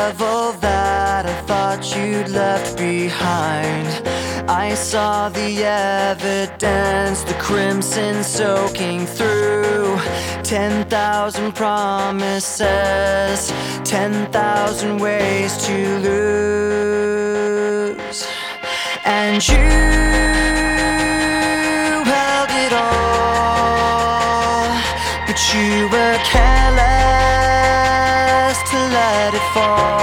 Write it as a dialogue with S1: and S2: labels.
S1: level that I thought you'd left behind. I saw the evidence, the crimson soaking through. 10,000 promises, 10,000 ways to lose. And you held it all, but you were careless to let it fall.